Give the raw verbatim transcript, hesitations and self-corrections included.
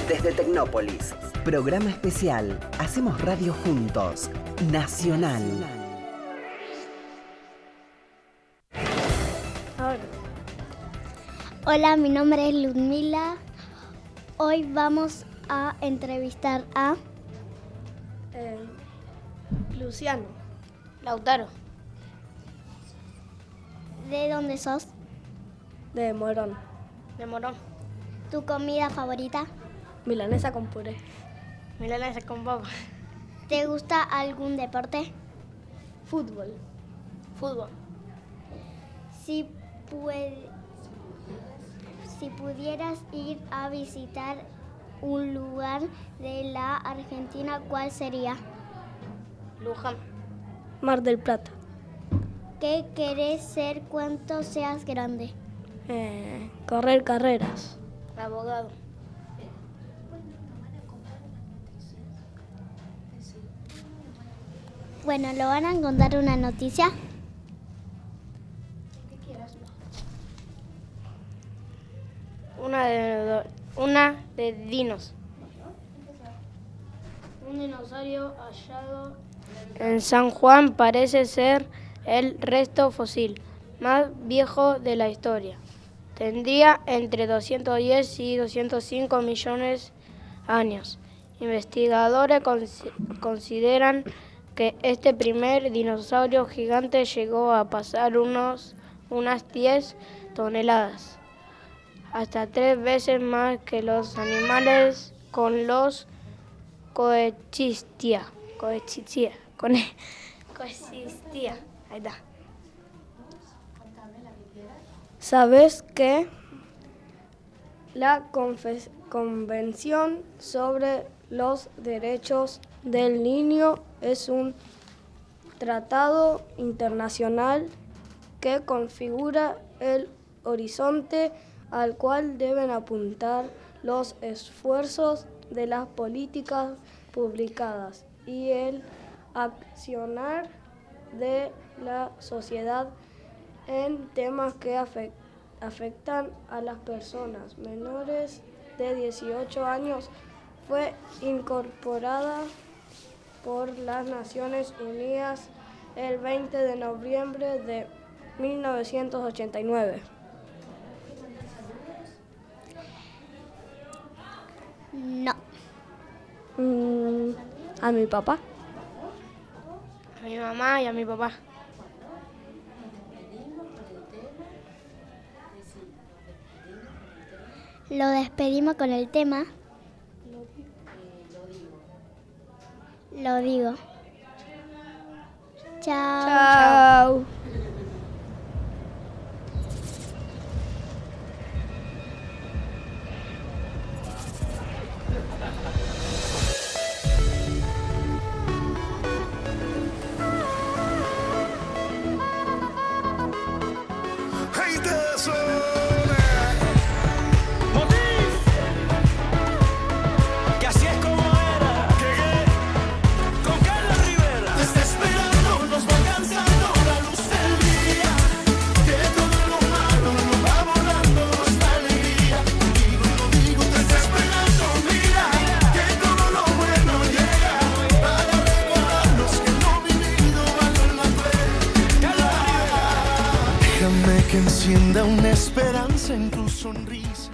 desde Tecnópolis. Programa especial. Hacemos radio juntos. Nacional. Hola, mi nombre es Ludmila. Hoy vamos a entrevistar a... Eh, Luciano. Lautaro. ¿De dónde sos? De Morón. De Morón. ¿Tu comida favorita? Milanesa con puré. Milanesa con papa. ¿Te gusta algún deporte? Fútbol. Fútbol. Si, puede, si pudieras ir a visitar un lugar de la Argentina, ¿cuál sería? Luján. Mar del Plata. ¿Qué querés ser cuando seas grande? Eh, correr carreras. Abogado. Bueno, ¿lo van a contar una noticia? Una de, una de dinos. Un dinosaurio hallado en San Juan parece ser el resto fósil más viejo de la historia. Tendría entre doscientos diez y doscientos cinco millones de años. Investigadores cons- consideran que este primer dinosaurio gigante llegó a pesar unos, unas diez toneladas, hasta tres veces más que los animales con los coexistía. Coexistía. Con coexistía. Ahí está. ¿Sabes que la Confe- Convención sobre los Derechos del Niño es un tratado internacional que configura el horizonte al cual deben apuntar los esfuerzos de las políticas publicadas y el accionar de la sociedad en temas que afect- afectan a las personas menores de dieciocho años. Fue incorporada por las Naciones Unidas el veinte de noviembre de mil novecientos ochenta y nueve. No. Mm, a mi papá. A mi mamá y a mi papá. Lo despedimos con el tema. Lo digo. Chao. Chao. Que encienda una esperanza en tu sonrisa.